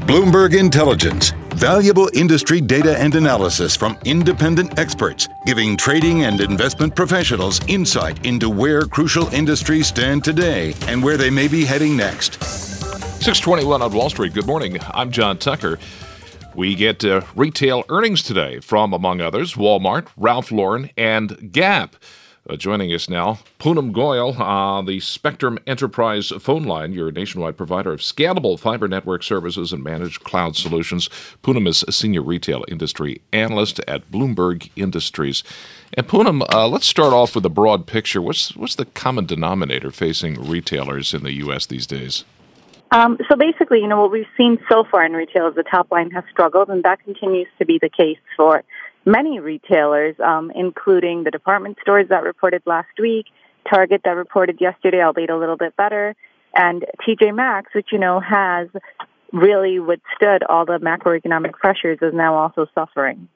Bloomberg Intelligence. Valuable industry data and analysis from independent experts, giving trading and investment professionals insight into where crucial industries stand today and where they may be heading next. 621 on Wall Street. Good morning. I'm John Tucker. We get retail earnings today from, among others, Walmart, Ralph Lauren, and Gap. Joining us now, Poonam Goyal on the Spectrum Enterprise phone line, your nationwide provider of scalable fiber network services and managed cloud solutions. Poonam is a senior retail industry analyst at Bloomberg Industries. And Poonam, let's start off with a broad picture. What's the common denominator facing retailers in the U.S. these days? So basically, what we've seen so far in retail is the top line has struggled, and that continues to be the case for many retailers, including the department stores that reported last week, Target that reported yesterday, albeit a little bit better, and TJ Maxx, which, has really withstood all the macroeconomic pressures, is now also suffering.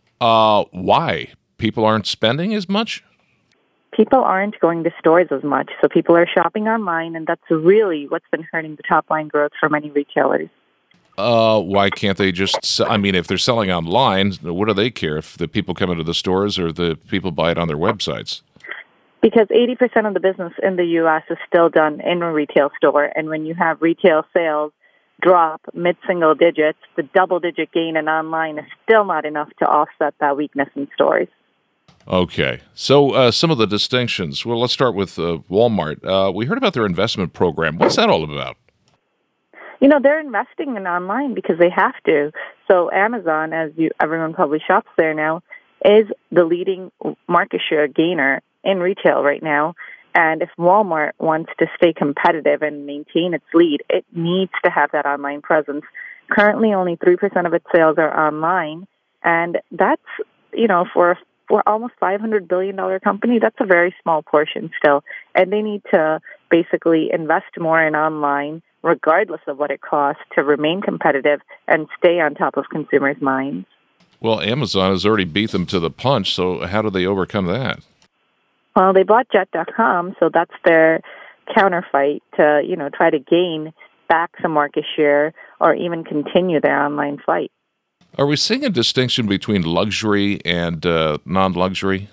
Why? People aren't spending as much? People aren't going to stores as much, so people are shopping online, and that's really what's been hurting the top-line growth for many retailers. Why can't they just, if they're selling online, what do they care if the people come into the stores or the people buy it on their websites? Because 80% of the business in the U.S. is still done in a retail store, and when you have retail sales drop mid-single digits, the double-digit gain in online is still not enough to offset that weakness in stores. Okay. So some of the distinctions. Well, let's start with Walmart. We heard about their investment program. What's that all about? They're investing in online because they have to. So Amazon, everyone probably shops there now, is the leading market share gainer in retail right now. And if Walmart wants to stay competitive and maintain its lead, it needs to have that online presence. Currently, only 3% of its sales are online. And that's, for almost $500 billion company, that's a very small portion still. And they need to basically invest more in online, regardless of what it costs, to remain competitive and stay on top of consumers' minds. Well, Amazon has already beat them to the punch, so how do they overcome that? Well, they bought Jet.com, so that's their counterfight to, try to gain back some market share or even continue their online fight. Are we seeing a distinction between luxury and non-luxury?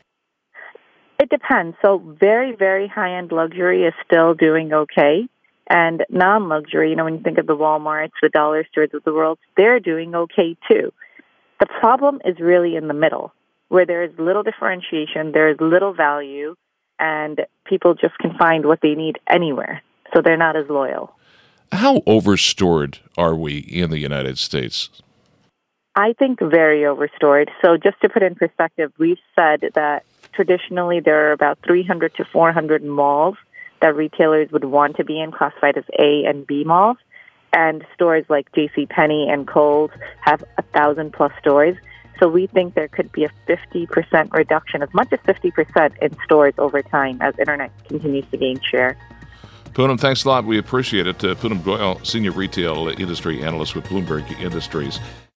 It depends. So very, very high-end luxury is still doing okay. And non-luxury, when you think of the Walmarts, the dollar stores of the world, they're doing okay too. The problem is really in the middle, where there is little differentiation, there is little value, and people just can find what they need anywhere. So they're not as loyal. How overstored are we in the United States? I think very overstored. So just to put in perspective, we've said that traditionally there are about 300 to 400 malls that retailers would want to be in, classified as A and B malls. And stores like JCPenney and Kohl's have 1,000-plus stores. So we think there could be a 50% reduction, as much as 50% in stores over time as Internet continues to gain share. Poonam, thanks a lot. We appreciate it. Poonam Goyal, Senior Retail Industry Analyst with Bloomberg Industries.